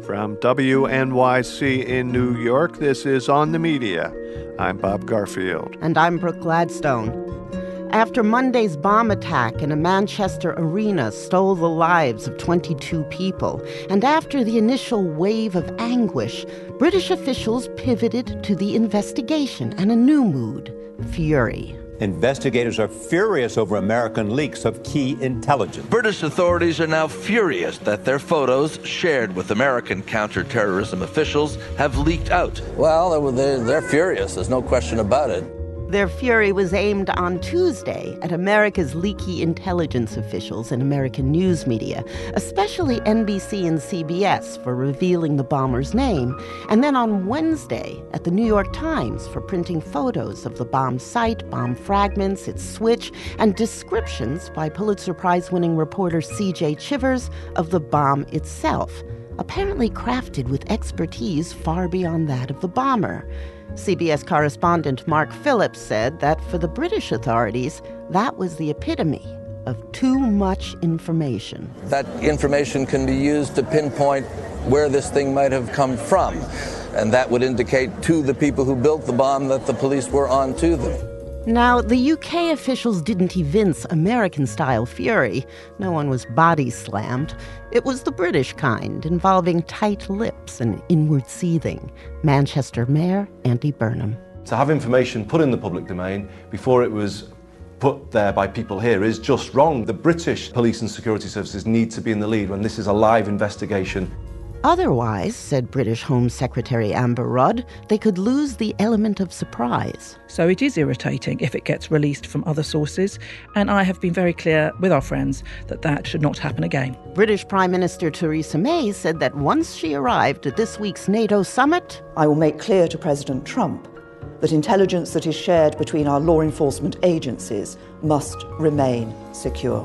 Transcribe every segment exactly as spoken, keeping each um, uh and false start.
From W N Y C in New York, this is On the Media. I'm Bob Garfield. And I'm Brooke Gladstone. After Monday's bomb attack in a Manchester arena stole the lives of twenty-two people, and after the initial wave of anguish, British officials pivoted to the investigation and a new mood, fury. Investigators are furious over American leaks of key intelligence. British authorities are now furious that their photos, shared with American counterterrorism officials, have leaked out. Well, they're, they're furious. There's no question about it. Their fury was aimed on Tuesday at America's leaky intelligence officials and American news media, especially N B C and C B S for revealing the bomber's name, and then on Wednesday at the New York Times for printing photos of the bomb site, bomb fragments, its switch, and descriptions by Pulitzer Prize-winning reporter C J Chivers of the bomb itself, apparently crafted with expertise far beyond that of the bomber. C B S correspondent Mark Phillips said that for the British authorities, that was the epitome of too much information. That information can be used to pinpoint where this thing might have come from, and that would indicate to the people who built the bomb that the police were on to them. Now, the U K officials didn't evince American-style fury. No one was body-slammed. It was the British kind, involving tight lips and inward seething. Manchester Mayor Andy Burnham. To have information put in the public domain before it was put there by people here is just wrong. The British police and security services need to be in the lead when this is a live investigation. Otherwise, said British Home Secretary Amber Rudd, they could lose the element of surprise. So it is irritating if it gets released from other sources, and I have been very clear with our friends that that should not happen again. British Prime Minister Theresa May said that once she arrived at this week's NATO summit, I will make clear to President Trump that intelligence that is shared between our law enforcement agencies must remain secure.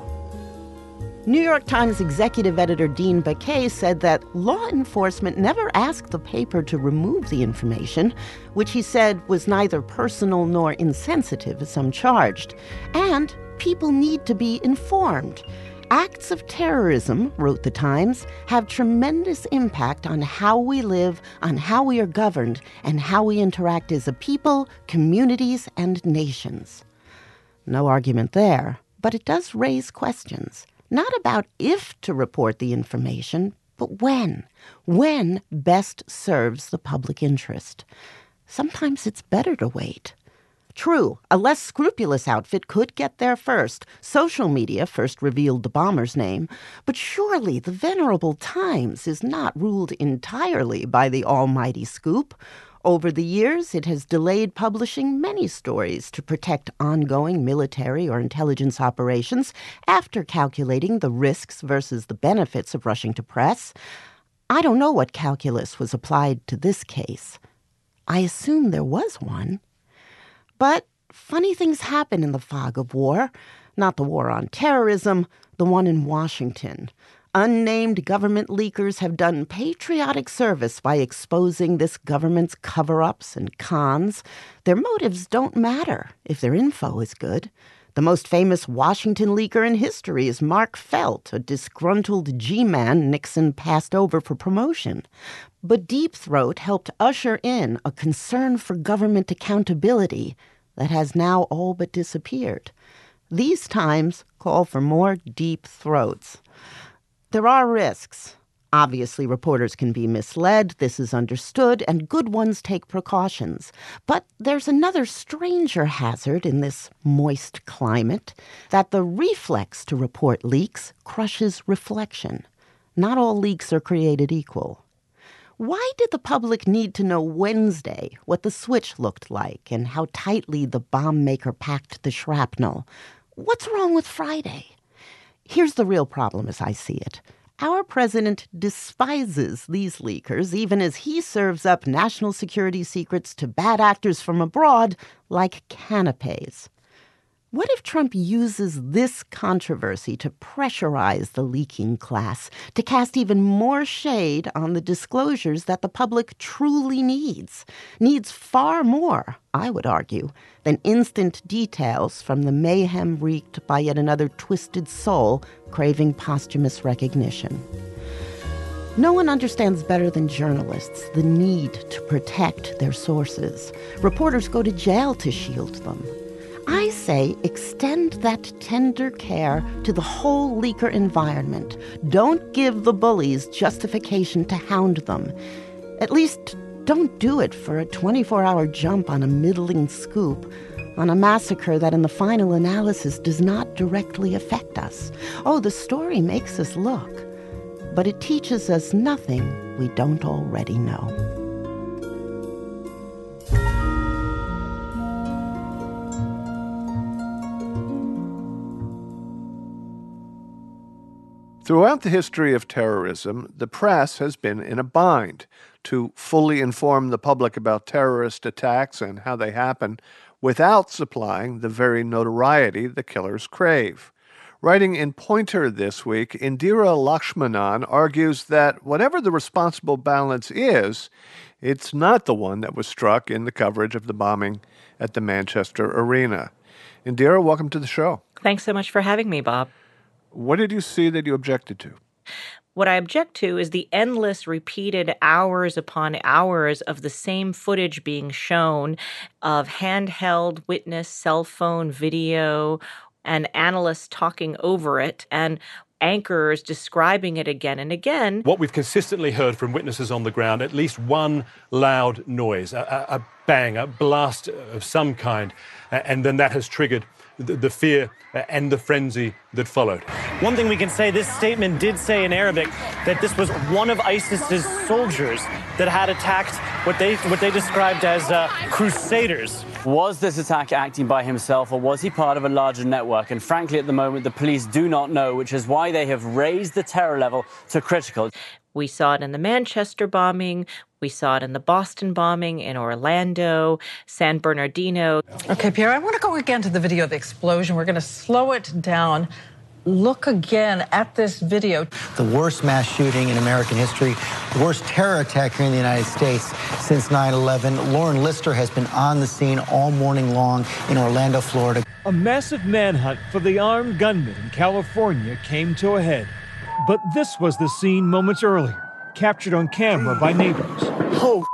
New York Times executive editor Dean Baquet said that law enforcement never asked the paper to remove the information, which he said was neither personal nor insensitive, as some charged. And people need to be informed. Acts of terrorism, wrote the Times, have tremendous impact on how we live, on how we are governed, and how we interact as a people, communities, and nations. No argument there, but it does raise questions. Not about if to report the information, but when. When best serves the public interest. Sometimes it's better to wait. True, a less scrupulous outfit could get there first. Social media first revealed the bomber's name. But surely the venerable Times is not ruled entirely by the almighty scoop. Over the years, it has delayed publishing many stories to protect ongoing military or intelligence operations after calculating the risks versus the benefits of rushing to press. I don't know what calculus was applied to this case. I assume there was one. But funny things happen in the fog of war. Not the war on terrorism, the one in Washington. Unnamed government leakers have done patriotic service by exposing this government's cover-ups and cons. Their motives don't matter if their info is good. The most famous Washington leaker in history is Mark Felt, a disgruntled G-man Nixon passed over for promotion. But Deep Throat helped usher in a concern for government accountability that has now all but disappeared. These times call for more deep throats. There are risks. Obviously, reporters can be misled, this is understood, and good ones take precautions. But there's another stranger hazard in this moist climate, that the reflex to report leaks crushes reflection. Not all leaks are created equal. Why did the public need to know Wednesday what the switch looked like and how tightly the bomb maker packed the shrapnel? What's wrong with Friday? Here's the real problem as I see it. Our president despises these leakers, even as he serves up national security secrets to bad actors from abroad like canapes. What if Trump uses this controversy to pressurize the leaking class, to cast even more shade on the disclosures that the public truly needs? Needs far more, I would argue, than instant details from the mayhem wreaked by yet another twisted soul craving posthumous recognition. No one understands better than journalists the need to protect their sources. Reporters go to jail to shield them. I say extend that tender care to the whole leaker environment. Don't give the bullies justification to hound them. At least don't do it for a twenty-four hour jump on a middling scoop, on a massacre that in the final analysis does not directly affect us. Oh, the story makes us look, but it teaches us nothing we don't already know. Throughout the history of terrorism, the press has been in a bind to fully inform the public about terrorist attacks and how they happen without supplying the very notoriety the killers crave. Writing in Poynter this week, Indira Lakshmanan argues that whatever the responsible balance is, it's not the one that was struck in the coverage of the bombing at the Manchester Arena. Indira, welcome to the show. Thanks so much for having me, Bob. What did you see that you objected to? What I object to is the endless, repeated hours upon hours of the same footage being shown of handheld witness, cell phone video, and analysts talking over it, and anchors describing it again and again. What we've consistently heard from witnesses on the ground, at least one loud noise, a, a, a bang, a blast of some kind, and then that has triggered the, the fear and the frenzy that followed. One thing we can say, this statement did say in Arabic that this was one of ISIS's soldiers that had attacked what they what they described as uh, crusaders. Was this attack acting by himself, or was he part of a larger network? And frankly, at the moment, the police do not know, which is why they have raised the terror level to critical. We saw it in the Manchester bombing. We saw it in the Boston bombing, in Orlando, San Bernardino. Okay, Pierre, I want to go again to the video of the explosion. We're going to slow it down. Look again at this video. The worst mass shooting in American history, the worst terror attack here in the United States since nine eleven. Lauren Lister has been on the scene all morning long in Orlando, Florida. A massive manhunt for the armed gunman in California came to a head. But this was the scene moments earlier, captured on camera by neighbors. Oh.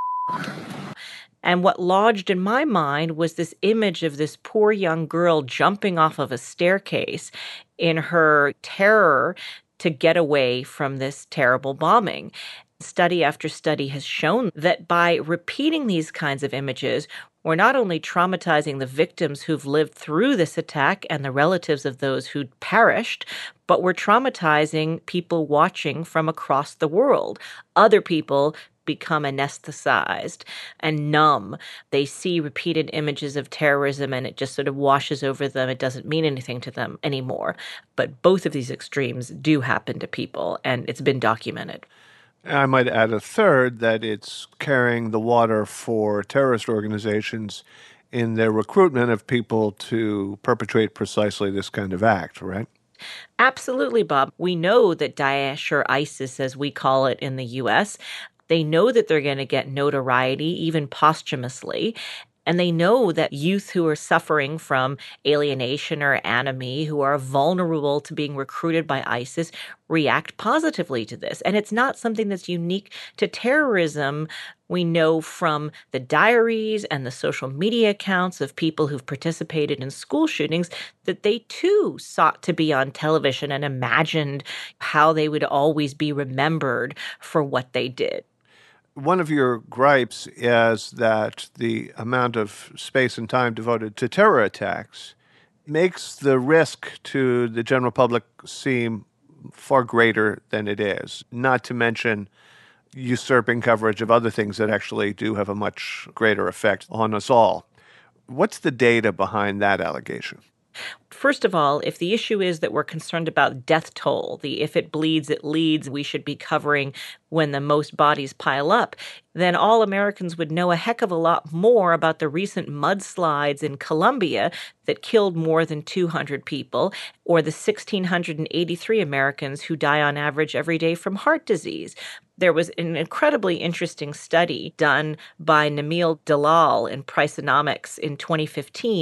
And what lodged in my mind was this image of this poor young girl jumping off of a staircase in her terror to get away from this terrible bombing. Study after study has shown that by repeating these kinds of images, we're not only traumatizing the victims who've lived through this attack and the relatives of those who'd perished, but we're traumatizing people watching from across the world. Other people become anesthetized and numb. They see repeated images of terrorism and it just sort of washes over them. It doesn't mean anything to them anymore. But both of these extremes do happen to people, and it's been documented. I might add a third, that it's carrying the water for terrorist organizations in their recruitment of people to perpetrate precisely this kind of act, right? Absolutely, Bob. We know that Daesh, or ISIS as we call it in the U S, they know that they're going to get notoriety, even posthumously. And they know that youth who are suffering from alienation or anomie, who are vulnerable to being recruited by ISIS, react positively to this. And it's not something that's unique to terrorism. We know from the diaries and the social media accounts of people who've participated in school shootings that they too sought to be on television and imagined how they would always be remembered for what they did. One of your gripes is that the amount of space and time devoted to terror attacks makes the risk to the general public seem far greater than it is, not to mention usurping coverage of other things that actually do have a much greater effect on us all. What's the data behind that allegation? First of all, if the issue is that we're concerned about death toll, the if it bleeds, it leads, we should be covering when the most bodies pile up, then all Americans would know a heck of a lot more about the recent mudslides in Colombia that killed more than two hundred people, or the one thousand six hundred eighty-three Americans who die on average every day from heart disease. There was an incredibly interesting study done by Namil Dalal in Priceonomics in twenty fifteen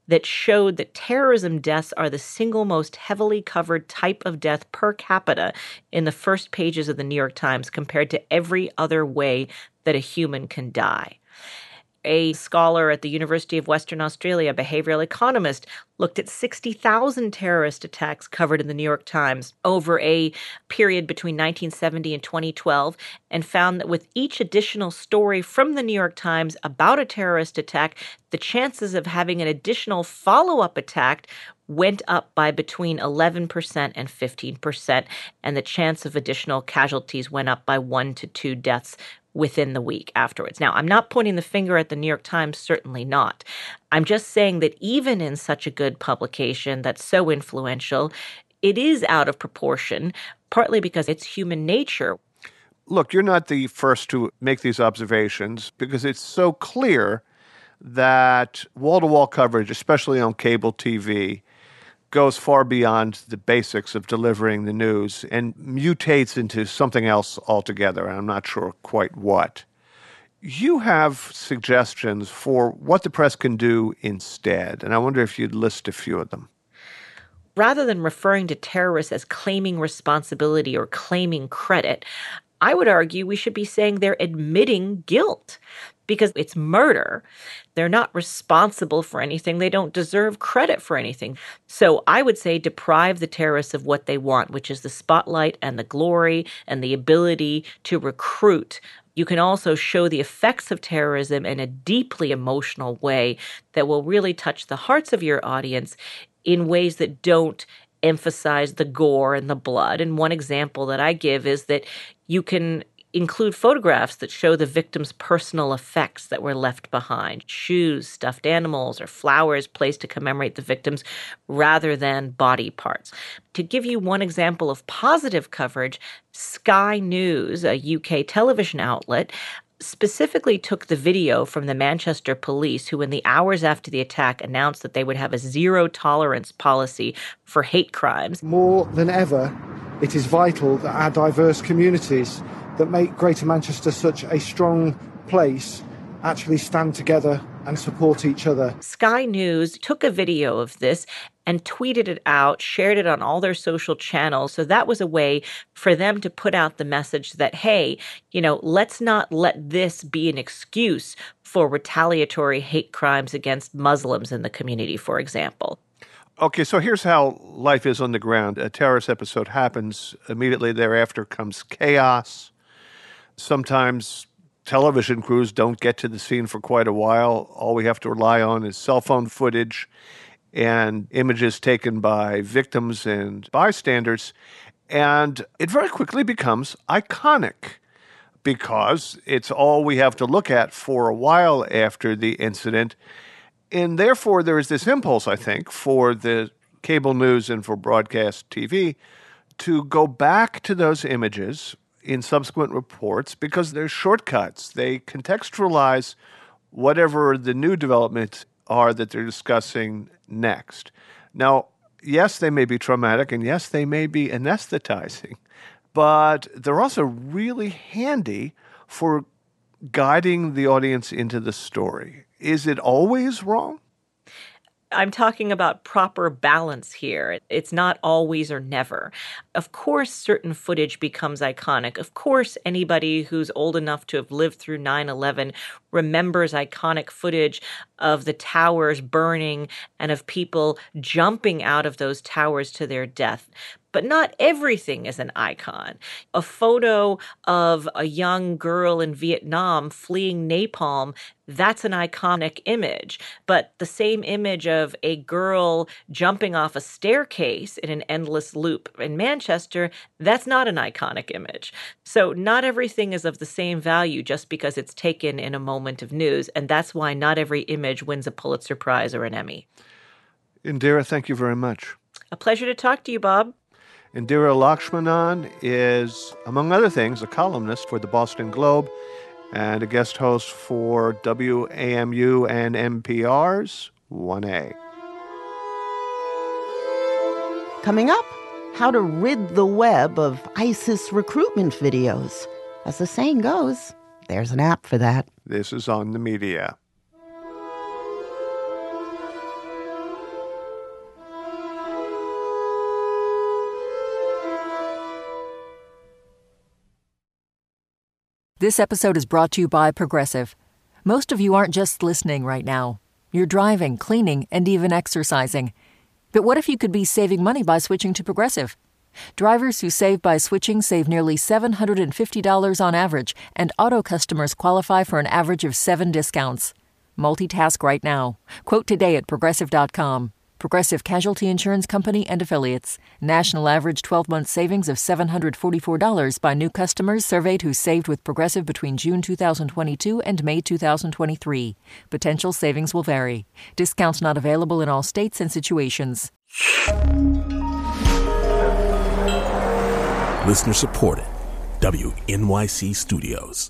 that showed that terrorism deaths are the single most heavily covered type of death per capita in the first pages of the New York Times compared to every other way that a human can die. A scholar at the University of Western Australia, a behavioral economist, looked at sixty thousand terrorist attacks covered in the New York Times over a period between nineteen seventy and twenty twelve and found that with each additional story from the New York Times about a terrorist attack, the chances of having an additional follow-up attack went up by between eleven percent and fifteen percent, and the chance of additional casualties went up by one to two deaths within the week afterwards. Now, I'm not pointing the finger at the New York Times, certainly not. I'm just saying that even in such a good publication that's so influential, it is out of proportion, partly because it's human nature. Look, you're not the first to make these observations because it's so clear that wall-to-wall coverage, especially on cable T V, goes far beyond the basics of delivering the news and mutates into something else altogether, and I'm not sure quite what. You have suggestions for what the press can do instead, and I wonder if you'd list a few of them. Rather than referring to terrorists as claiming responsibility or claiming credit, I would argue we should be saying they're admitting guilt because it's murder. They're not responsible for anything. They don't deserve credit for anything. So I would say deprive the terrorists of what they want, which is the spotlight and the glory and the ability to recruit. You can also show the effects of terrorism in a deeply emotional way that will really touch the hearts of your audience in ways that don't emphasize the gore and the blood. And one example that I give is that you can include photographs that show the victims' personal effects that were left behind, shoes, stuffed animals, or flowers placed to commemorate the victims rather than body parts. To give you one example of positive coverage, Sky News, a U K television outlet, specifically took the video from the Manchester police, who in the hours after the attack announced that they would have a zero-tolerance policy for hate crimes. More than ever, it is vital that our diverse communities that make Greater Manchester such a strong place actually stand together and support each other. Sky News took a video of this and tweeted it out, shared it on all their social channels. So that was a way for them to put out the message that, hey, you know, let's not let this be an excuse for retaliatory hate crimes against Muslims in the community, for example. Okay, so here's how life is on the ground. A terrorist episode happens. Immediately thereafter comes chaos. Sometimes television crews don't get to the scene for quite a while. All we have to rely on is cell phone footage and images taken by victims and bystanders. And it very quickly becomes iconic because it's all we have to look at for a while after the incident. And therefore, there is this impulse, I think, for the cable news and for broadcast T V to go back to those images in subsequent reports because they're shortcuts. They contextualize whatever the new developments are that they're discussing next. Now, yes, they may be traumatic, and yes, they may be anesthetizing, but they're also really handy for guiding the audience into the story. Is it always wrong? I'm talking about proper balance here. It's not always or never. Of course, certain footage becomes iconic. Of course, anybody who's old enough to have lived through nine eleven remembers iconic footage of the towers burning and of people jumping out of those towers to their death. But not everything is an icon. A photo of a young girl in Vietnam fleeing napalm, that's an iconic image. But the same image of a girl jumping off a staircase in an endless loop in Manchester, that's not an iconic image. So not everything is of the same value just because it's taken in a moment of news. And that's why not every image wins a Pulitzer Prize or an Emmy. Indira, thank you very much. A pleasure to talk to you, Bob. Indira Lakshmanan is, among other things, a columnist for the Boston Globe and a guest host for W A M U and N P R's one A. Coming up, how to rid the web of ISIS recruitment videos. As the saying goes, there's an app for that. This is On the Media. This episode is brought to you by Progressive. Most of you aren't just listening right now. You're driving, cleaning, and even exercising. But what if you could be saving money by switching to Progressive? Drivers who save by switching save nearly seven hundred fifty dollars on average, and auto customers qualify for an average of seven discounts. Multitask right now. Quote today at Progressive dot com. Progressive Casualty Insurance Company and Affiliates. National average twelve-month savings of seven hundred forty-four dollars by new customers surveyed who saved with Progressive between June two thousand twenty-two and May two thousand twenty-three. Potential savings will vary. Discounts not available in all states and situations. Listener supported. W N Y C Studios.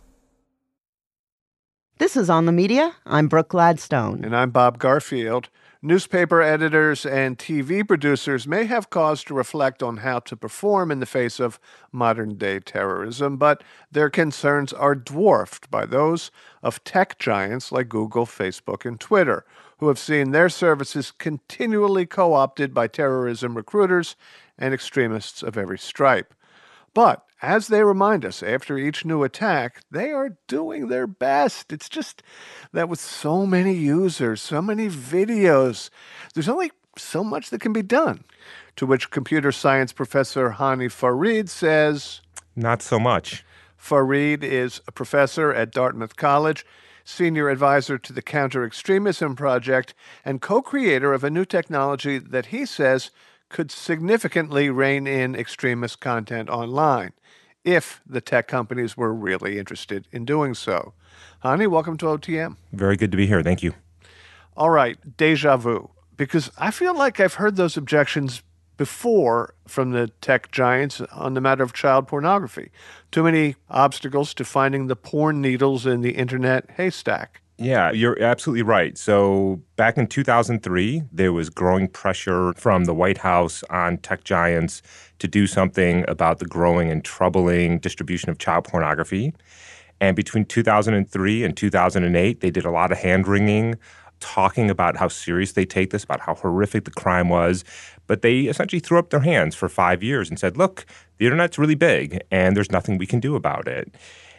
This is On the Media. I'm Brooke Gladstone. And I'm Bob Garfield. Newspaper editors and T V producers may have cause to reflect on how to perform in the face of modern-day terrorism, but their concerns are dwarfed by those of tech giants like Google, Facebook, and Twitter, who have seen their services continually co-opted by terrorism recruiters and extremists of every stripe. But as they remind us after each new attack, they are doing their best. It's just that with so many users, so many videos, there's only so much that can be done. To which computer science professor Hani Farid says, not so much. Farid is a professor at Dartmouth College, senior advisor to the Counter-Extremism Project, and co-creator of a new technology that he says could significantly rein in extremist content online, if the tech companies were really interested in doing so. Hani, welcome to O T M. Very good to be here. Thank you. All right, déjà vu, because I feel like I've heard those objections before from the tech giants on the matter of child pornography. Too many obstacles to finding the porn needles in the internet haystack. Yeah, you're absolutely right. So back in two thousand three, there was growing pressure from the White House on tech giants to do something about the growing and troubling distribution of child pornography. And between two thousand three and two thousand eight, they did a lot of hand-wringing, talking about how serious they take this, about how horrific the crime was. But they essentially threw up their hands for five years and said, look, the internet's really big, and there's nothing we can do about it.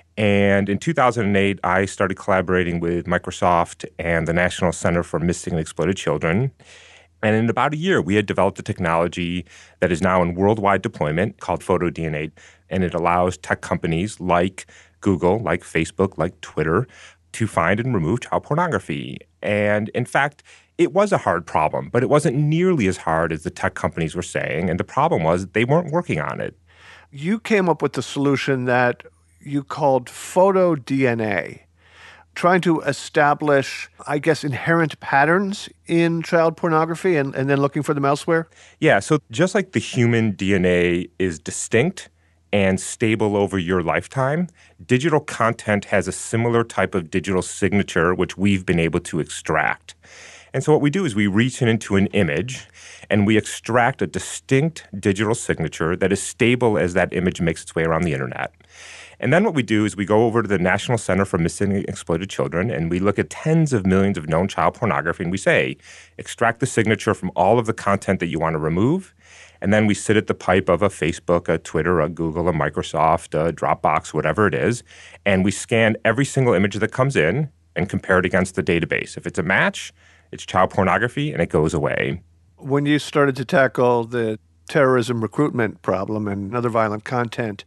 And in two thousand eight, I started collaborating with Microsoft and the National Center for Missing and Exploited Children. And in about a year, we had developed a technology that is now in worldwide deployment called PhotoDNA. And it allows tech companies like Google, like Facebook, like Twitter, to find and remove child pornography. And in fact, it was a hard problem, but it wasn't nearly as hard as the tech companies were saying. And the problem was they weren't working on it. You came up with the solution that you called PhotoDNA, trying to establish, I guess, inherent patterns in child pornography and, and then looking for them elsewhere? Yeah, so just like the human D N A is distinct and stable over your lifetime, digital content has a similar type of digital signature which we've been able to extract. And so what we do is we reach into an image and we extract a distinct digital signature that is stable as that image makes its way around the internet. And then what we do is we go over to the National Center for Missing and Exploited Children, and we look at tens of millions of known child pornography, and we say, extract the signature from all of the content that you want to remove, and then we sit at the pipe of a Facebook, a Twitter, a Google, a Microsoft, a Dropbox, whatever it is, and we scan every single image that comes in and compare it against the database. If it's a match, it's child pornography, and it goes away. When you started to tackle the terrorism recruitment problem and other violent content,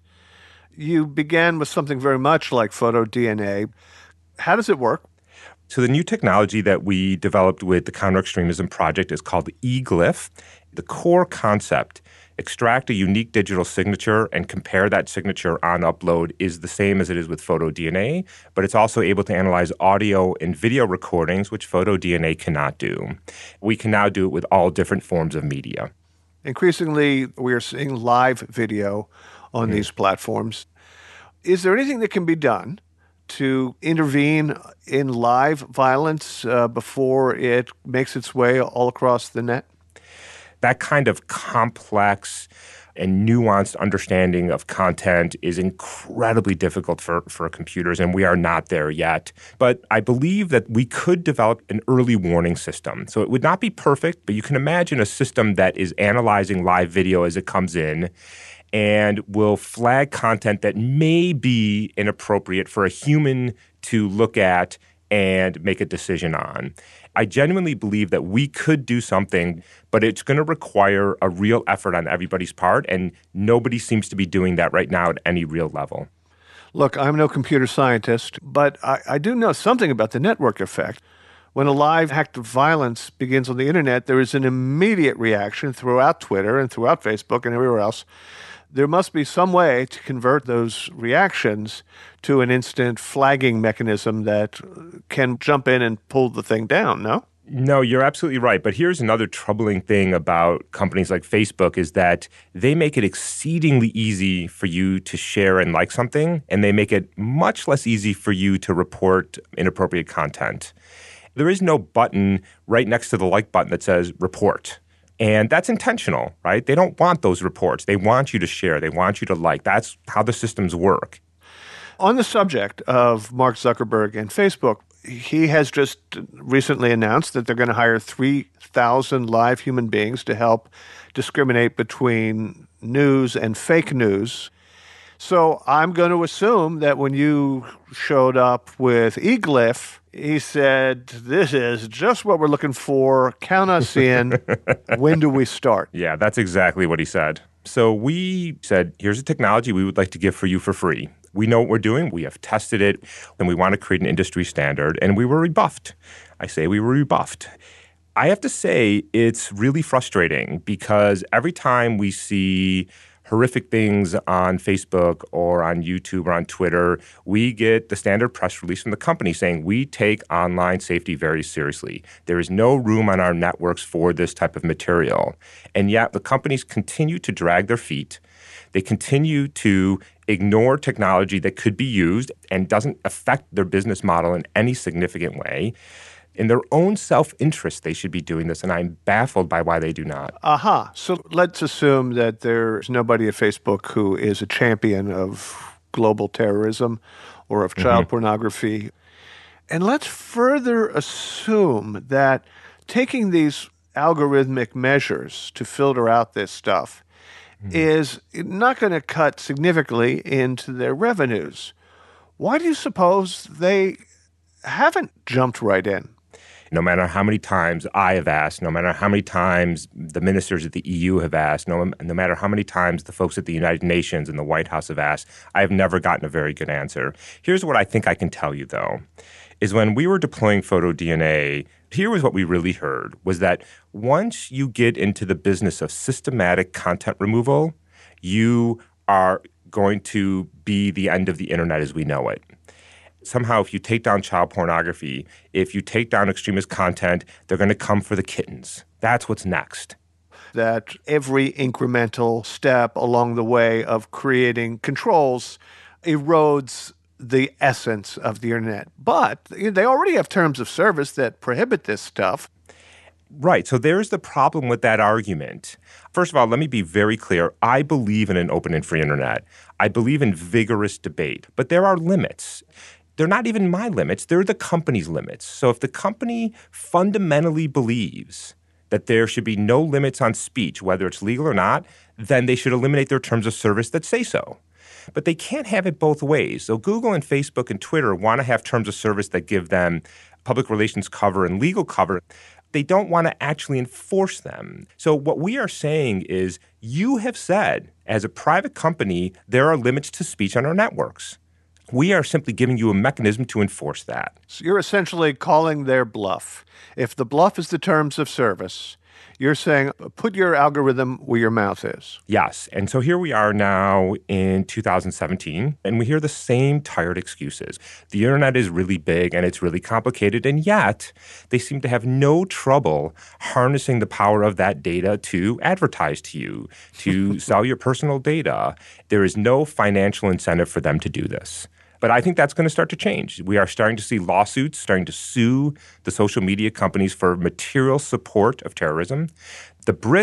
you began with something very much like PhotoDNA. How does it work? So the new technology that we developed with the Counter-Extremism Project is called eGlyph. The core concept, extract a unique digital signature and compare that signature on upload, is the same as it is with PhotoDNA, but it's also able to analyze audio and video recordings, which PhotoDNA cannot do. We can now do it with all different forms of media. Increasingly, we are seeing live video on mm. these platforms. Is there anything that can be done to intervene in live violence uh, before it makes its way all across the net? That kind of complex and nuanced understanding of content is incredibly difficult for, for computers, and we are not there yet. But I believe that we could develop an early warning system. So it would not be perfect, but you can imagine a system that is analyzing live video as it comes in and will flag content that may be inappropriate for a human to look at and make a decision on. I genuinely believe that we could do something, but it's going to require a real effort on everybody's part, and nobody seems to be doing that right now at any real level. Look, I'm no computer scientist, but I, I do know something about the network effect. When a live act of violence begins on the internet, there is an immediate reaction throughout Twitter and throughout Facebook and everywhere else. There must be some way to convert those reactions to an instant flagging mechanism that can jump in and pull the thing down, no? No, you're absolutely right. But here's another troubling thing about companies like Facebook is that they make it exceedingly easy for you to share and like something, and they make it much less easy for you to report inappropriate content. There is no button right next to the like button that says report. And that's intentional, right? They don't want those reports. They want you to share. They want you to like. That's how the systems work. On the subject of Mark Zuckerberg and Facebook, he has just recently announced that they're going to hire three thousand live human beings to help discriminate between news and fake news. So I'm going to assume that when you showed up with eGlyph, he said, this is just what we're looking for. Count us in. When do we start? Yeah, that's exactly what he said. So we said, here's a technology we would like to give for you for free. We know what we're doing. We have tested it, and we want to create an industry standard, and we were rebuffed. I say we were rebuffed. I have to say it's really frustrating because every time we see horrific things on Facebook or on YouTube or on Twitter, we get the standard press release from the company saying we take online safety very seriously. There is no room on our networks for this type of material. And yet the companies continue to drag their feet. They continue to ignore technology that could be used and doesn't affect their business model in any significant way. In their own self-interest, they should be doing this, and I'm baffled by why they do not. Aha. Uh-huh. So let's assume that there's nobody at Facebook who is a champion of global terrorism or of child mm-hmm. pornography. And let's further assume that taking these algorithmic measures to filter out this stuff mm-hmm. is not going to cut significantly into their revenues. Why do you suppose they haven't jumped right in? No matter how many times I have asked, no matter how many times the ministers at the E U have asked, no, no matter how many times the folks at the United Nations and the White House have asked, I have never gotten a very good answer. Here's what I think I can tell you, though, is when we were deploying PhotoDNA, here was what we really heard, was that once you get into the business of systematic content removal, you are going to be the end of the internet as we know it. Somehow, if you take down child pornography, if you take down extremist content, they're going to come for the kittens. That's what's next. That every incremental step along the way of creating controls erodes the essence of the internet. But they already have terms of service that prohibit this stuff. Right. So there's the problem with that argument. First of all, let me be very clear. I believe in an open and free internet. I believe in vigorous debate. But there are limits. They're not even my limits. They're the company's limits. So if the company fundamentally believes that there should be no limits on speech, whether it's legal or not, then they should eliminate their terms of service that say so. But they can't have it both ways. So Google and Facebook and Twitter want to have terms of service that give them public relations cover and legal cover. They don't want to actually enforce them. So what we are saying is you have said, as a private company, there are limits to speech on our networks. We are simply giving you a mechanism to enforce that. So you're essentially calling their bluff. If the bluff is the terms of service, you're saying put your algorithm where your mouth is. Yes. And so here we are now in two thousand seventeen, and we hear the same tired excuses. The internet is really big and it's really complicated, and yet they seem to have no trouble harnessing the power of that data to advertise to you, to sell your personal data. There is no financial incentive for them to do this. But I think that's going to start to change. We are starting to see lawsuits starting to sue the social media companies for material support of terrorism. The Brits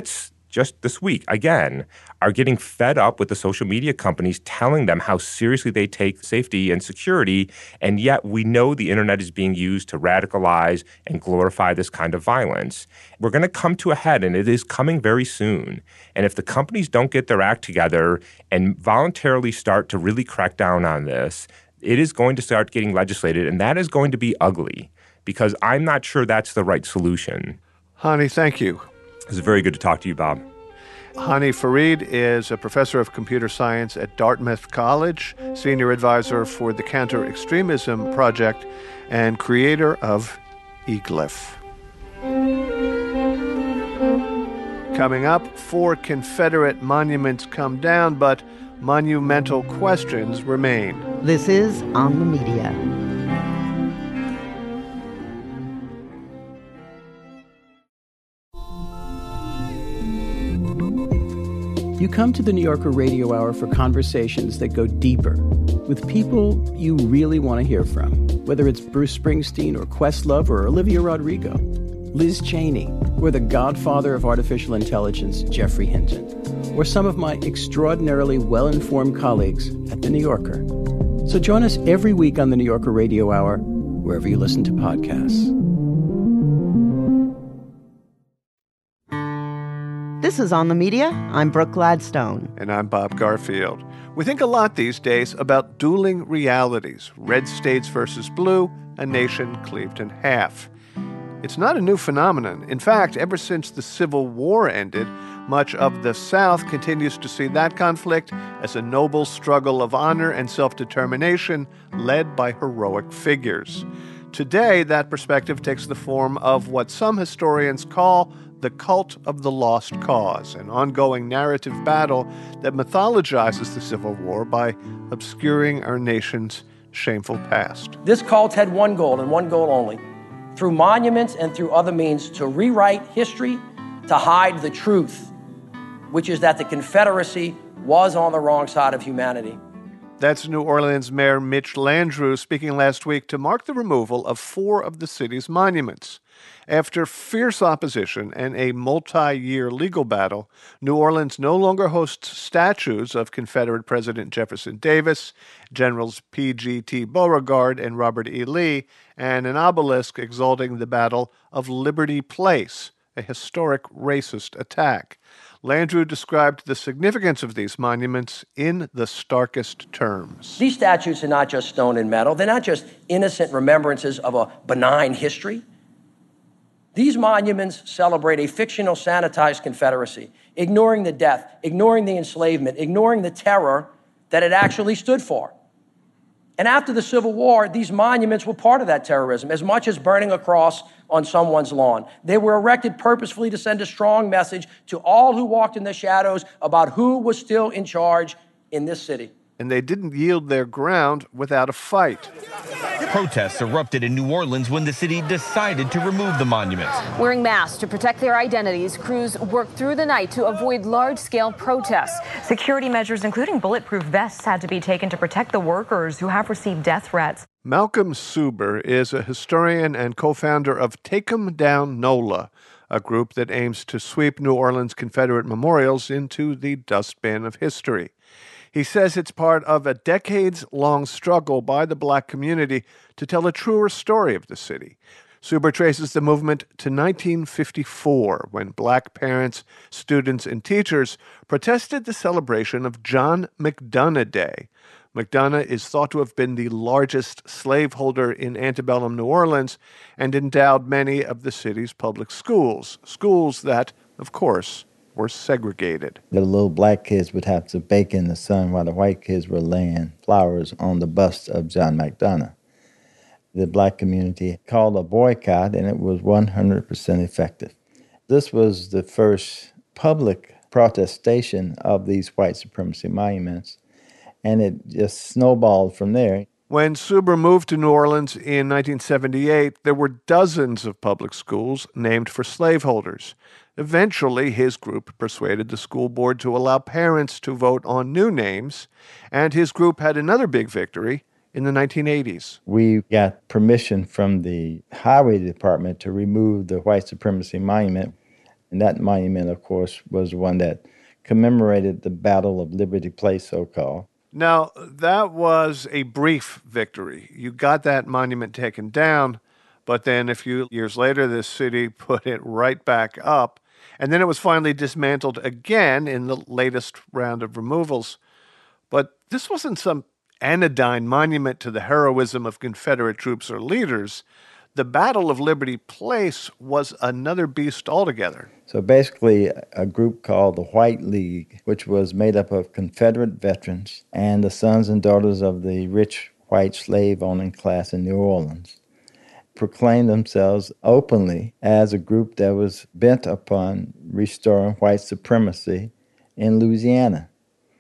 just this week, again, are getting fed up with the social media companies telling them how seriously they take safety and security, and yet we know the internet is being used to radicalize and glorify this kind of violence. We're going to come to a head, and it is coming very soon. And if the companies don't get their act together and voluntarily start to really crack down on this, it is going to start getting legislated, and that is going to be ugly, because I'm not sure that's the right solution. Hani, thank you. It's very good to talk to you, Bob. Hani Farid is a professor of computer science at Dartmouth College, senior advisor for the Counter-Extremism Project, and creator of eGlyph. Coming up, four Confederate monuments come down, but monumental questions remain. This is On the Media. You come to the New Yorker Radio Hour for conversations that go deeper with people you really want to hear from, whether it's Bruce Springsteen or Questlove or Olivia Rodrigo, Liz Cheney, or the godfather of artificial intelligence, Geoffrey Hinton, or some of my extraordinarily well-informed colleagues at The New Yorker. So join us every week on the New Yorker Radio Hour, wherever you listen to podcasts. This is On the Media. I'm Brooke Gladstone. And I'm Bob Garfield. We think a lot these days about dueling realities, red states versus blue, a nation cleaved in half. It's not a new phenomenon. In fact, ever since the Civil War ended, much of the South continues to see that conflict as a noble struggle of honor and self-determination led by heroic figures. Today, that perspective takes the form of what some historians call the cult of the lost cause, an ongoing narrative battle that mythologizes the Civil War by obscuring our nation's shameful past. This cult had one goal and one goal only, through monuments and through other means, to rewrite history, to hide the truth, which is that the Confederacy was on the wrong side of humanity. That's New Orleans Mayor Mitch Landrieu speaking last week to mark the removal of four of the city's monuments. After fierce opposition and a multi-year legal battle, New Orleans no longer hosts statues of Confederate President Jefferson Davis, Generals P G T Beauregard and Robert E. Lee, and an obelisk exalting the Battle of Liberty Place, a historic racist attack. Landrieu described the significance of these monuments in the starkest terms. These statues are not just stone and metal. They're not just innocent remembrances of a benign history. These monuments celebrate a fictional, sanitized Confederacy, ignoring the death, ignoring the enslavement, ignoring the terror that it actually stood for. And after the Civil War, these monuments were part of that terrorism, as much as burning a cross on someone's lawn. They were erected purposefully to send a strong message to all who walked in the shadows about who was still in charge in this city. And they didn't yield their ground without a fight. Protests erupted in New Orleans when the city decided to remove the monuments. Wearing masks to protect their identities, crews worked through the night to avoid large-scale protests. Security measures, including bulletproof vests, had to be taken to protect the workers who have received death threats. Malcolm Suber is a historian and co-founder of Take 'em Down NOLA, a group that aims to sweep New Orleans Confederate memorials into the dustbin of history. He says it's part of a decades-long struggle by the black community to tell a truer story of the city. Suber traces the movement to nineteen fifty-four, when black parents, students, and teachers protested the celebration of John McDonough Day. McDonough is thought to have been the largest slaveholder in antebellum New Orleans and endowed many of the city's public schools, schools that, of course, were segregated. The little black kids would have to bake in the sun while the white kids were laying flowers on the bust of John McDonough. The black community called a boycott, and it was one hundred percent effective. This was the first public protestation of these white supremacy monuments, and it just snowballed from there. When Suber moved to New Orleans in nineteen seventy-eight, there were dozens of public schools named for slaveholders. Eventually, his group persuaded the school board to allow parents to vote on new names, and his group had another big victory in the nineteen eighties. We got permission from the highway department to remove the white supremacy monument. And that monument, of course, was one that commemorated the Battle of Liberty Place, so-called. Now, that was a brief victory. You got that monument taken down, but then a few years later, the city put it right back up, and then it was finally dismantled again in the latest round of removals. But this wasn't some anodyne monument to the heroism of Confederate troops or leaders. The Battle of Liberty Place was another beast altogether. So basically, a group called the White League, which was made up of Confederate veterans and the sons and daughters of the rich white slave-owning class in New Orleans, proclaimed themselves openly as a group that was bent upon restoring white supremacy in Louisiana.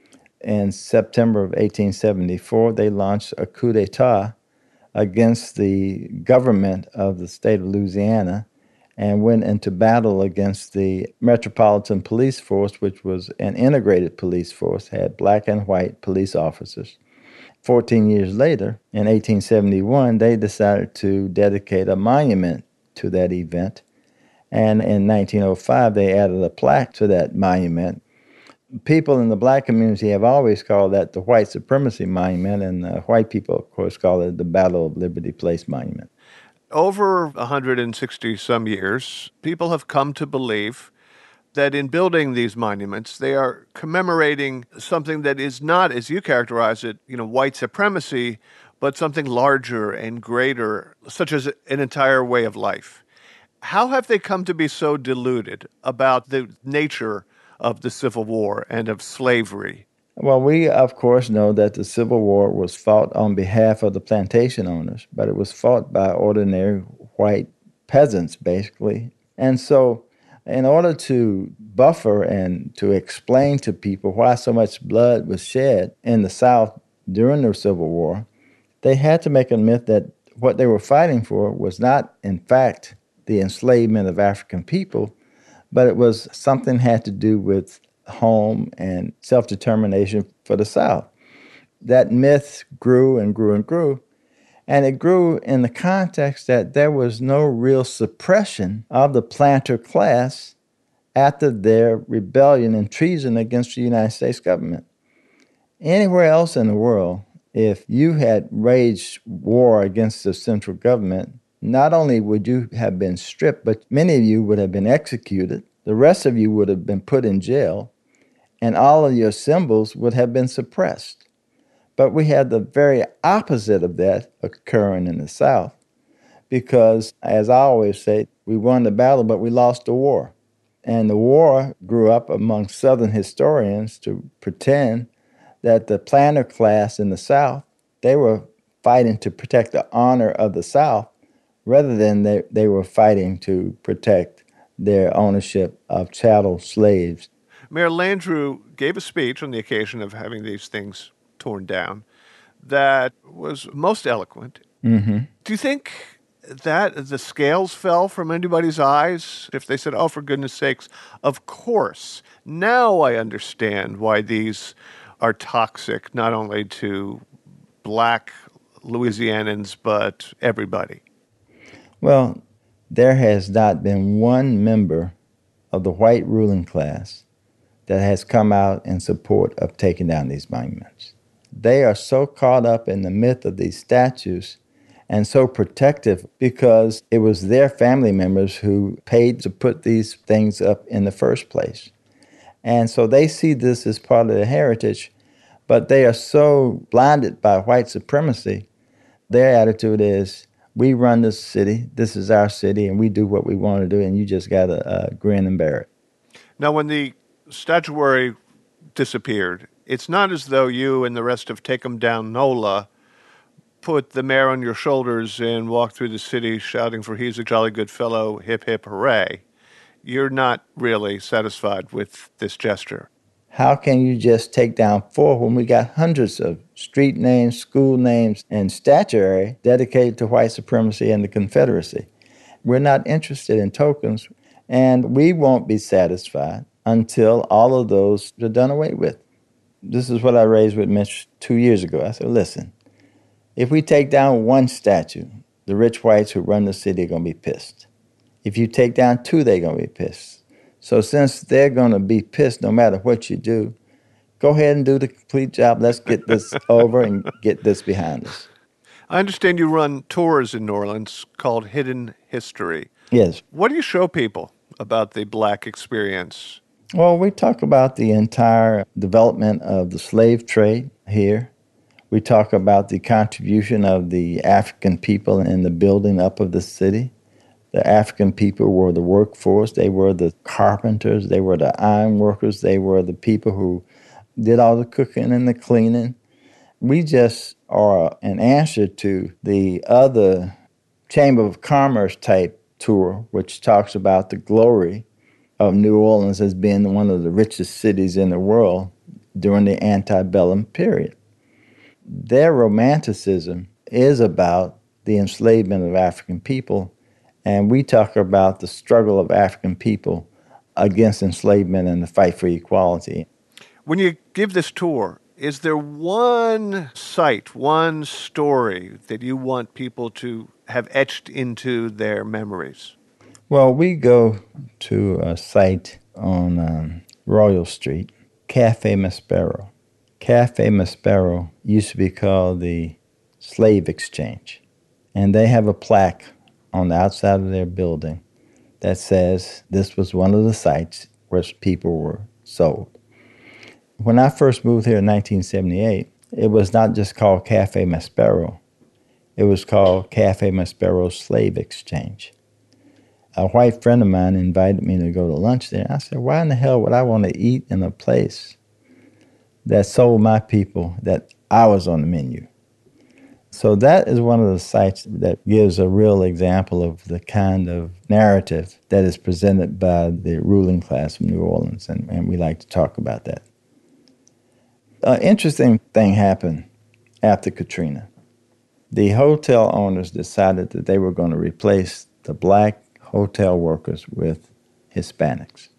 In September of eighteen seventy-four, they launched a coup d'etat against the government of the state of Louisiana and went into battle against the Metropolitan Police Force, which was an integrated police force, had black and white police officers. Fourteen years later, in eighteen seventy-one, they decided to dedicate a monument to that event. And in nineteen oh five, they added a plaque to that monument. People in the black community have always called that the White Supremacy Monument, and uh, white people, of course, call it the Battle of Liberty Place Monument. Over one hundred sixty some years, people have come to believe that in building these monuments, they are commemorating something that is not, as you characterize it, you know, white supremacy, but something larger and greater, such as an entire way of life. How have they come to be so deluded about the nature of the Civil War and of slavery? Well, we, of course, know that the Civil War was fought on behalf of the plantation owners, but it was fought by ordinary white peasants, basically. And so, in order to buffer and to explain to people why so much blood was shed in the South during the Civil War, they had to make a myth that what they were fighting for was not, in fact, the enslavement of African people, but it was something had to do with home and self-determination for the South. That myth grew and grew and grew, and it grew in the context that there was no real suppression of the planter class after their rebellion and treason against the United States government. Anywhere else in the world, if you had waged war against the central government, not only would you have been stripped, but many of you would have been executed. The rest of you would have been put in jail, and all of your symbols would have been suppressed. But we had the very opposite of that occurring in the South, because, as I always say, we won the battle, but we lost the war. And the war grew up among Southern historians to pretend that the planter class in the South, they were fighting to protect the honor of the South, rather than they, they were fighting to protect their ownership of chattel slaves. Mayor Landrieu gave a speech on the occasion of having these things torn down that was most eloquent. Mm-hmm. Do you think that the scales fell from anybody's eyes if they said, oh, for goodness sakes, of course, now I understand why these are toxic, not only to black Louisianans, but everybody? Well, there has not been one member of the white ruling class that has come out in support of taking down these monuments. They are so caught up in the myth of these statues and so protective because it was their family members who paid to put these things up in the first place. And so they see this as part of their heritage, but they are so blinded by white supremacy, their attitude is, we run this city, this is our city, and we do what we want to do, and you just got to uh, grin and bear it. Now, when the statuary disappeared, it's not as though you and the rest of Take 'em Down NOLA put the mayor on your shoulders and walked through the city shouting for he's a jolly good fellow, hip, hip, hooray. You're not really satisfied with this gesture. How can you just take down four when we got hundreds of street names, school names, and statuary dedicated to white supremacy and the Confederacy? We're not interested in tokens, and we won't be satisfied until all of those are done away with. This is what I raised with Mitch two years ago. I said, listen, if we take down one statue, the rich whites who run the city are going to be pissed. If you take down two, they're going to be pissed. So since they're going to be pissed no matter what you do, go ahead and do the complete job. Let's get this over and get this behind us. I understand you run tours in New Orleans called Hidden History. Yes. What do you show people about the Black experience? Well, we talk about the entire development of the slave trade here. We talk about the contribution of the African people in the building up of the city. The African people were the workforce. They were the carpenters. They were the iron workers. They were the people who did all the cooking and the cleaning. We just are an answer to the other Chamber of Commerce type tour, which talks about the glory of New Orleans as being one of the richest cities in the world during the antebellum period. Their romanticism is about the enslavement of African people, and we talk about the struggle of African people against enslavement and the fight for equality. When you give this tour, is there one site, one story that you want people to have etched into their memories? Well, we go to a site on um, Royal Street, Cafe Maspero. Cafe Maspero used to be called the Slave Exchange. And they have a plaque on the outside of their building that says this was one of the sites where people were sold. When I first moved here in nineteen seventy-eight, it was not just called Cafe Maspero. It was called Cafe Maspero Slave Exchange. A white friend of mine invited me to go to lunch there. I said, why in the hell would I want to eat in a place that sold my people that I was on the menu? So that is one of the sites that gives a real example of the kind of narrative that is presented by the ruling class of New Orleans, and, and we like to talk about that. An interesting thing happened after Katrina. The hotel owners decided that they were going to replace the black hotel workers with Hispanics.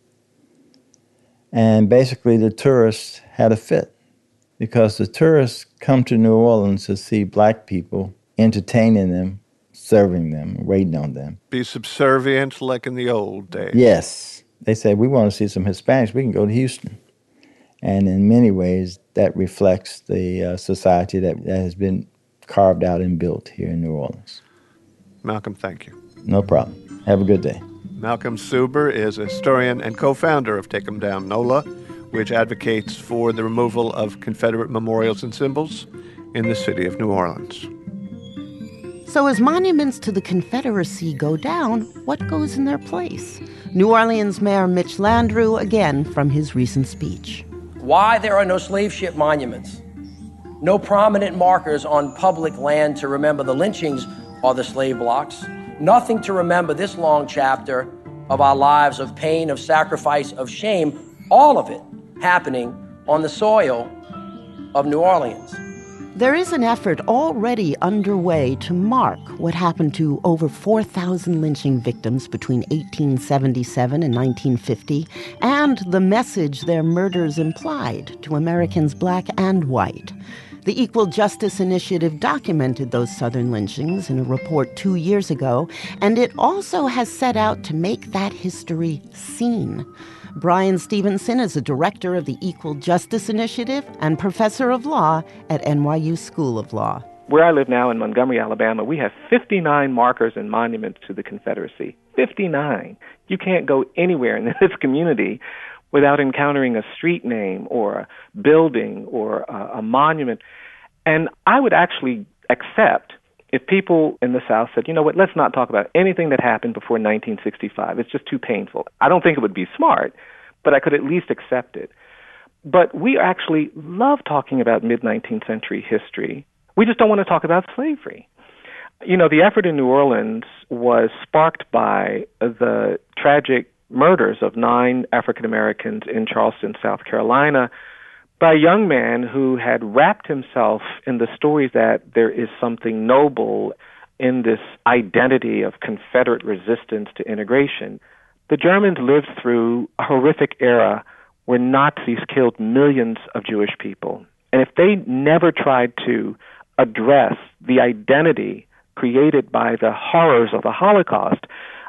And basically the tourists had a fit because the tourists come to New Orleans to see black people entertaining them, serving them, waiting on them. Be subservient like in the old days. Yes. They say, we want to see some Hispanics, we can go to Houston. And in many ways, that reflects the uh, society that, that has been carved out and built here in New Orleans. Malcolm, thank you. No problem. Have a good day. Malcolm Suber is a historian and co-founder of Take 'em Down NOLA, which advocates for the removal of Confederate memorials and symbols in the city of New Orleans. So as monuments to the Confederacy go down, what goes in their place? New Orleans Mayor Mitch Landrieu again from his recent speech. Why there are no slave ship monuments, no prominent markers on public land to remember the lynchings or the slave blocks, nothing to remember this long chapter of our lives of pain, of sacrifice, of shame, all of it happening on the soil of New Orleans. There is an effort already underway to mark what happened to over four thousand lynching victims between eighteen seventy-seven and nineteen fifty, and the message their murders implied to Americans black and white. The Equal Justice Initiative documented those Southern lynchings in a report two years ago, and it also has set out to make that history seen. Brian Stevenson is a director of the Equal Justice Initiative and professor of law at N Y U School of Law. Where I live now in Montgomery, Alabama, we have fifty-nine markers and monuments to the Confederacy. fifty-nine. You can't go anywhere in this community without encountering a street name or a building or a, a monument. And I would actually accept if people in the South said, you know what, let's not talk about anything that happened before nineteen sixty-five. It's just too painful. I don't think it would be smart, but I could at least accept it. But we actually love talking about mid-nineteenth century history. We just don't want to talk about slavery. You know, the effort in New Orleans was sparked by the tragic murders of nine African Americans in Charleston, South Carolina, by a young man who had wrapped himself in the story that there is something noble in this identity of Confederate resistance to integration. The Germans lived through a horrific era where Nazis killed millions of Jewish people. And if they never tried to address the identity created by the horrors of the Holocaust,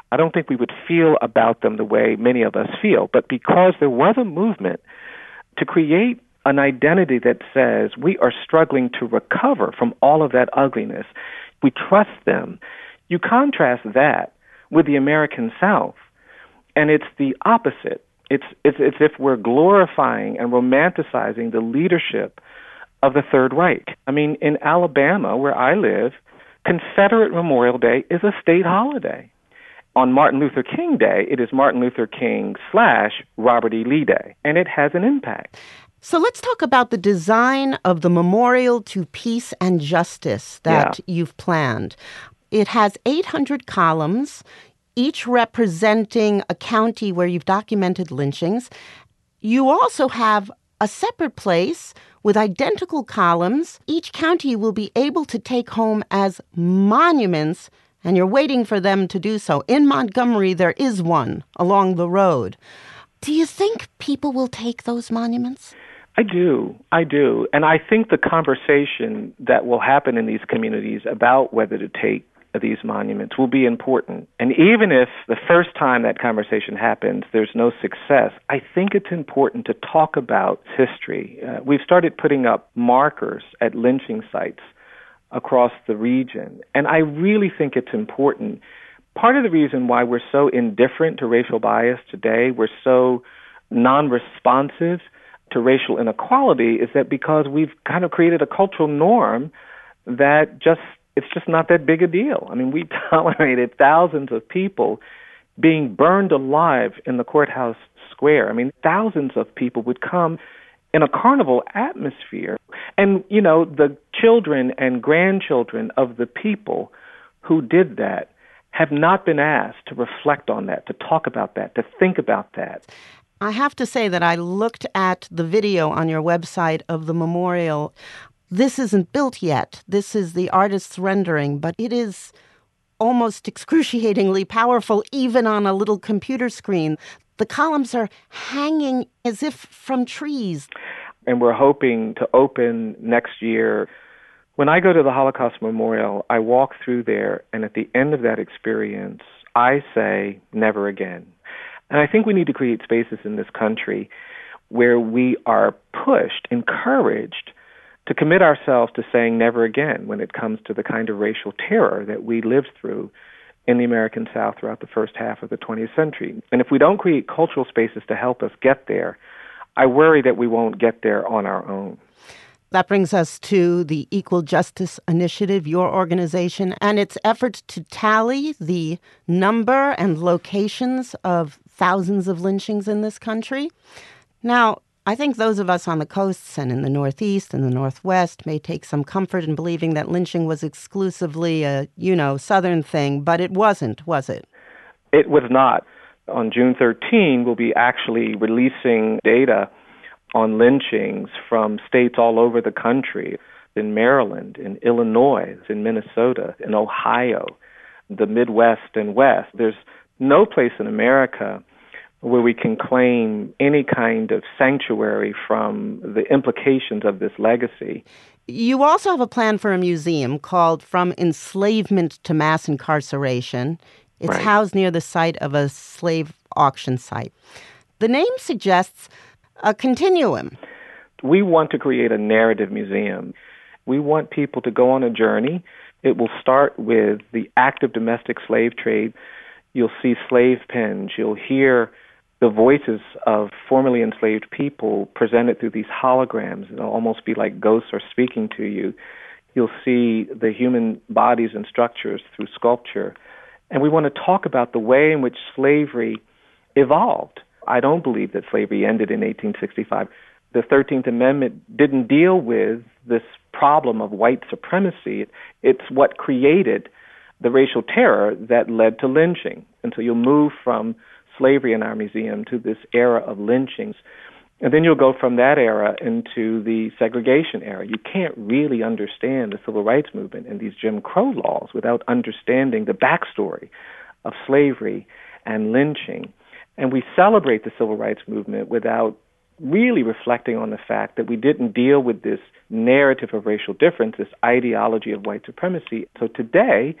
I don't think we would feel about them the way many of us feel. But because there was a movement to create an identity that says we are struggling to recover from all of that ugliness, we trust them. You contrast that with the American South, and it's the opposite. It's, it's, it's if we're glorifying and romanticizing the leadership of the Third Reich. I mean, in Alabama, where I live, Confederate Memorial Day is a state holiday. On Martin Luther King Day, it is Martin Luther King slash Robert E. Lee Day, and it has an impact. So let's talk about the design of the Memorial to Peace and Justice that Yeah. you've planned. It has eight hundred columns, each representing a county where you've documented lynchings. You also have a separate place with identical columns. Each county will be able to take home as monuments, and you're waiting for them to do so. In Montgomery, there is one along the road. Do you think people will take those monuments? I do. I do. And I think the conversation that will happen in these communities about whether to take these monuments will be important. And even if the first time that conversation happens, there's no success, I think it's important to talk about history. Uh, we've started putting up markers at lynching sites across the region. And I really think it's important. Part of the reason why we're so indifferent to racial bias today, we're so non-responsive to racial inequality, is that because we've kind of created a cultural norm that just, it's just not that big a deal. I mean, we tolerated thousands of people being burned alive in the courthouse square. I mean, thousands of people would come in a carnival atmosphere. And, you know, the children and grandchildren of the people who did that have not been asked to reflect on that, to talk about that, to think about that. I have to say that I looked at the video on your website of the memorial. This isn't built yet. This is the artist's rendering, but it is almost excruciatingly powerful, even on a little computer screen. The columns are hanging as if from trees. And we're hoping to open next year. When I go to the Holocaust Memorial, I walk through there, and at the end of that experience, I say, never again. And I think we need to create spaces in this country where we are pushed, encouraged to commit ourselves to saying never again when it comes to the kind of racial terror that we lived through in the American South throughout the first half of the twentieth century. And if we don't create cultural spaces to help us get there, I worry that we won't get there on our own. That brings us to the Equal Justice Initiative, your organization, and its efforts to tally the number and locations of thousands of lynchings in this country. Now, I think those of us on the coasts and in the Northeast and the Northwest may take some comfort in believing that lynching was exclusively a, you know, Southern thing, but it wasn't, was it? It was not. On June thirteenth, we'll be actually releasing data on lynchings from states all over the country, in Maryland, in Illinois, in Minnesota, in Ohio, the Midwest and West. There's no place in America where we can claim any kind of sanctuary from the implications of this legacy. You also have a plan for a museum called From Enslavement to Mass Incarceration. It's Right. housed near the site of a slave auction site. The name suggests a continuum. We want to create a narrative museum. We want people to go on a journey. It will start with the active domestic slave trade. You'll see slave pens. You'll hear the voices of formerly enslaved people presented through these holograms. It'll almost be like ghosts are speaking to you. You'll see the human bodies and structures through sculpture. And we want to talk about the way in which slavery evolved. I don't believe that slavery ended in eighteen sixty-five. The thirteenth Amendment didn't deal with this problem of white supremacy. It's what created the racial terror that led to lynching. And so you'll move from slavery in our museum to this era of lynchings. And then you'll go from that era into the segregation era. You can't really understand the civil rights movement and these Jim Crow laws without understanding the backstory of slavery and lynching. And we celebrate the civil rights movement without really reflecting on the fact that we didn't deal with this narrative of racial difference, this ideology of white supremacy. So today,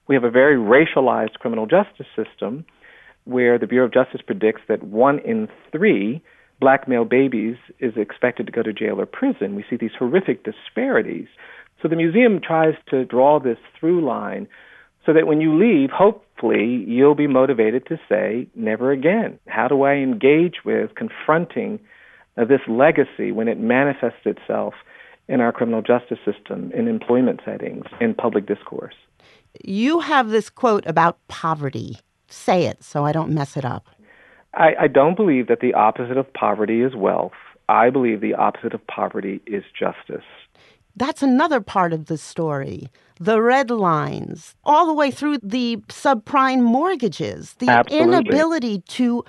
We have a very racialized criminal justice system where the Bureau of Justice predicts that one in three black male babies is expected to go to jail or prison. We see these horrific disparities. So the museum tries to draw this through line so that when you leave, hopefully, you'll be motivated to say, never again. How do I engage with confronting uh, this legacy when it manifests itself in our criminal justice system, in employment settings, in public discourse? You have this quote about poverty. Say it so I don't mess it up. I, I don't believe that the opposite of poverty is wealth. I believe the opposite of poverty is justice. That's another part of the story. The red lines, all the way through the subprime mortgages, the Absolutely. inability to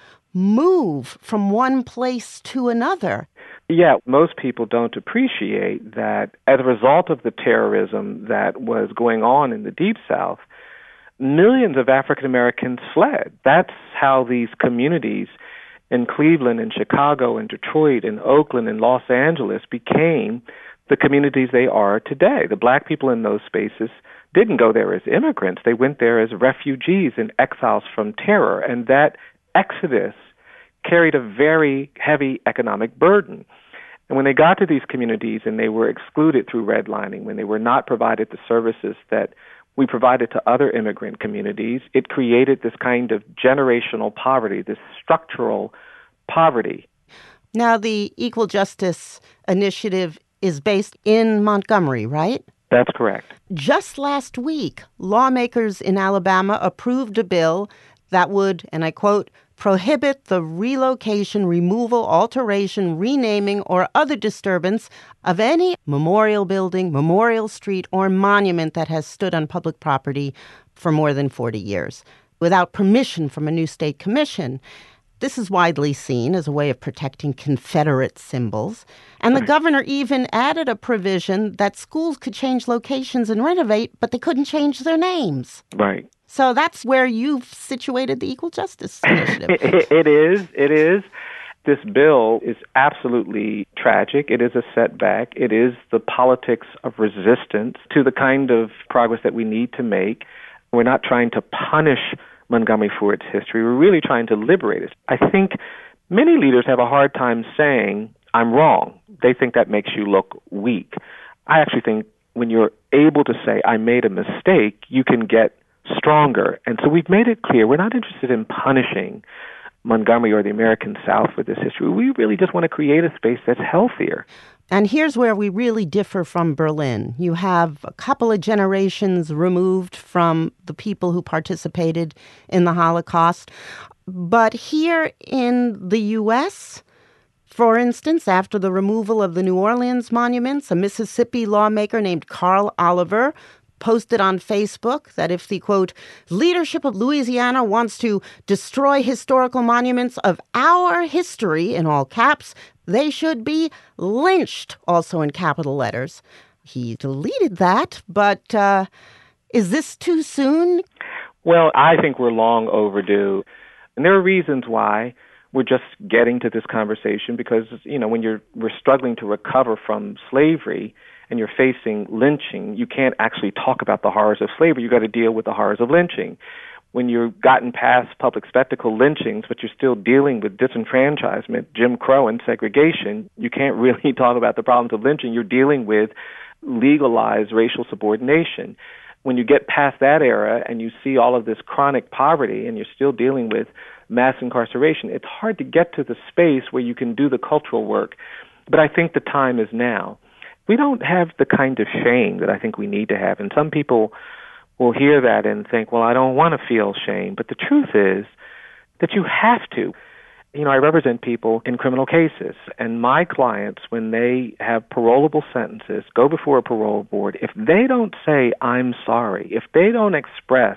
move from one place to another. Yeah, most people don't appreciate that as a result of the terrorism that was going on in the Deep South, millions of African Americans fled. That's how these communities in Cleveland and Chicago and Detroit and Oakland and Los Angeles became the communities they are today. The black people in those spaces didn't go there as immigrants. They went there as refugees and exiles from terror. And that exodus carried a very heavy economic burden. And when they got to these communities and they were excluded through redlining, when they were not provided the services that we provided to other immigrant communities, it created this kind of generational poverty, this structural poverty. Now, the Equal Justice Initiative is based in Montgomery, right? That's correct. Just last week, lawmakers in Alabama approved a bill that would, and I quote, prohibit the relocation, removal, alteration, renaming, or other disturbance of any memorial building, memorial street, or monument that has stood on public property for more than forty years without permission from a new state commission. This is widely seen as a way of protecting Confederate symbols. And the governor even added a provision that schools could change locations and renovate, but they couldn't change their names. Right. So that's where you've situated the Equal Justice Initiative. it, it is. It is. This bill is absolutely tragic. It is a setback. It is the politics of resistance to the kind of progress that we need to make. We're not trying to punish Montgomery for its history. We're really trying to liberate it. I think many leaders have a hard time saying, I'm wrong. They think that makes you look weak. I actually think when you're able to say, I made a mistake, you can get stronger. And so we've made it clear we're not interested in punishing Montgomery or the American South for this history. We really just want to create a space that's healthier. And here's where we really differ from Berlin. You have a couple of generations removed from the people who participated in the Holocaust. But here in the U S, for instance, after the removal of the New Orleans monuments, a Mississippi lawmaker named Carl Oliver posted on Facebook that if the, quote, leadership of Louisiana wants to destroy historical monuments of our history, in all caps, they should be lynched, also in capital letters. He deleted that, but uh, is this too soon? Well, I think we're long overdue. And there are reasons why we're just getting to this conversation because, you know, when you're we're struggling to recover from slavery and you're facing lynching, you can't actually talk about the horrors of slavery. You've got to deal with the horrors of lynching. When you've gotten past public spectacle lynchings, but you're still dealing with disenfranchisement, Jim Crow, and segregation, you can't really talk about the problems of lynching. You're dealing with legalized racial subordination. When you get past that era and you see all of this chronic poverty and you're still dealing with mass incarceration, it's hard to get to the space where you can do the cultural work. But I think the time is now. We don't have the kind of shame that I think we need to have. And some people will hear that and think, well, I don't want to feel shame. But the truth is that you have to. You know, I represent people in criminal cases, and my clients, when they have parolable sentences, go before a parole board, if they don't say, I'm sorry, if they don't express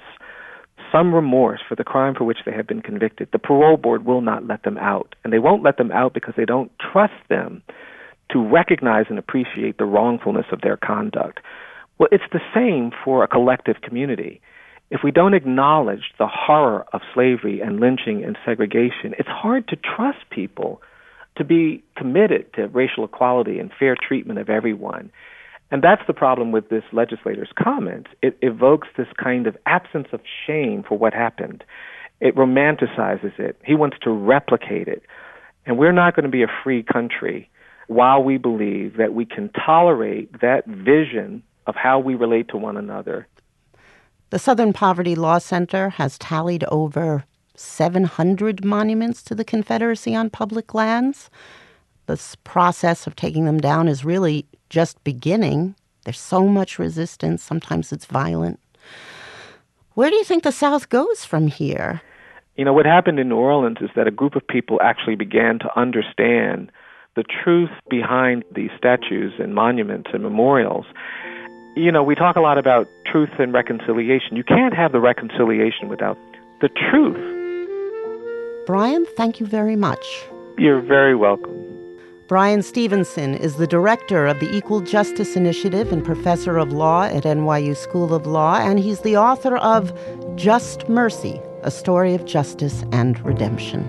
some remorse for the crime for which they have been convicted, the parole board will not let them out. And they won't let them out because they don't trust them to recognize and appreciate the wrongfulness of their conduct. Well, it's the same for a collective community. If we don't acknowledge the horror of slavery and lynching and segregation, it's hard to trust people to be committed to racial equality and fair treatment of everyone. And that's the problem with this legislator's comment. It evokes this kind of absence of shame for what happened. It romanticizes it. He wants to replicate it. And we're not going to be a free country while we believe that we can tolerate that vision of how we relate to one another. The Southern Poverty Law Center has tallied over seven hundred monuments to the Confederacy on public lands. This process of taking them down is really just beginning. There's so much resistance. Sometimes it's violent. Where do you think the South goes from here? You know, what happened in New Orleans is that a group of people actually began to understand the truth behind these statues and monuments and memorials. You know, we talk a lot about truth and reconciliation. You can't have the reconciliation without the truth. Brian, thank you very much. You're very welcome. Brian Stevenson is the director of the Equal Justice Initiative and professor of law at N Y U School of Law, and he's the author of Just Mercy, A Story of Justice and Redemption.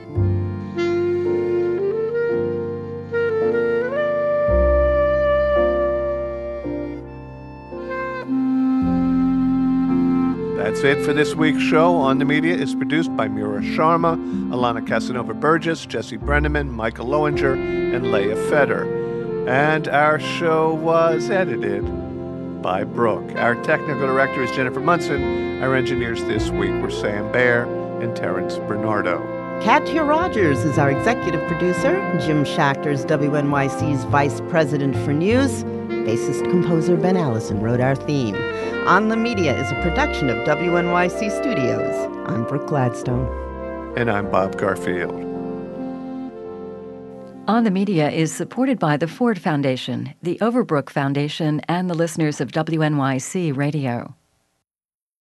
That's it for this week's show. On the Media is produced by Mira Sharma, Alana Casanova-Burgess, Jesse Brenneman, Michael Lowinger, and Leah Feder. And our show was edited by Brooke. Our technical director is Jennifer Munson. Our engineers this week were Sam Baer and Terrence Bernardo. Katya Rogers is our executive producer. Jim Schachter is W N Y C's vice president for news. Bassist-composer Ben Allison wrote our theme. On the Media is a production of W N Y C Studios. I'm Brooke Gladstone. And I'm Bob Garfield. On the Media is supported by the Ford Foundation, the Overbrook Foundation, and the listeners of W N Y C Radio.